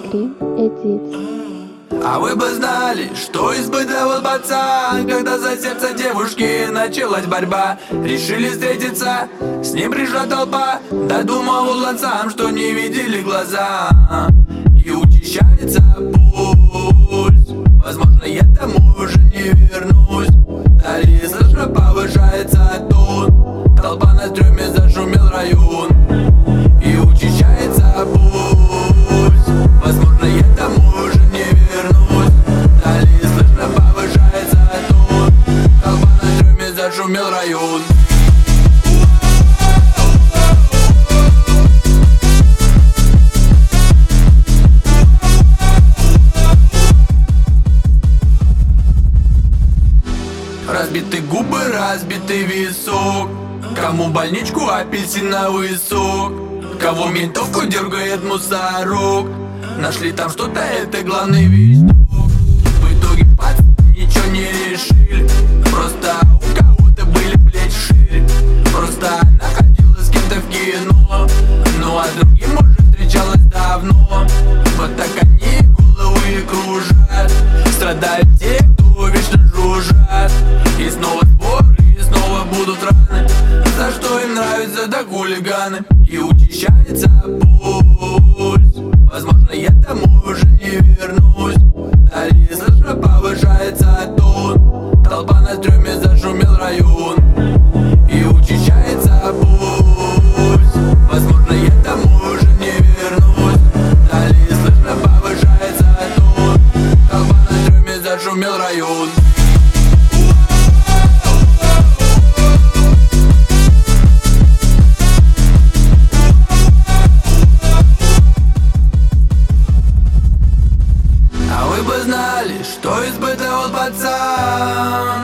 Дмитрий Эдит. А вы бы знали, что испытывал пацан, когда за сердце девушки началась борьба. Решили встретиться, с ним пришла толпа, додумывал он сам, что не видели глаза. И учащается пульс, возможно, я домой уже не вернусь. Далее слышно повышается тон, толпа на стрёме, зашумел район. И учащается пульс, возможно, я домой уже не вернусь. Далее слышно повышается тон, толпа на стрёме, зашумел район. Разбиты губы, разбитый висок. Кому больничку, апельсиновый сок. Кого ментовку дергает мусорок. Нашли там что-то, это главный вещдок. В итоге пацаны ничего не решили. Просто у кого-то были плечи шире. Просто она ходила с кем-то в кино. Ну а другим может встречалась давно. Вот так они головы кружат. Страдают те, кто вечно жужжат. И снова сборы, и снова будут раны. За что им нравятся так хулиганы. И учащается пульс, возможно, я домой уже не вернусь. Далее слышно повышается тон, толпа на стрёме, зашумел район. И учащается пульс, возможно, я домой уже не вернусь. Далее слышно повышается тон, толпа на стрёме, зашумел район. Вы бы знали, что испытывал пацан.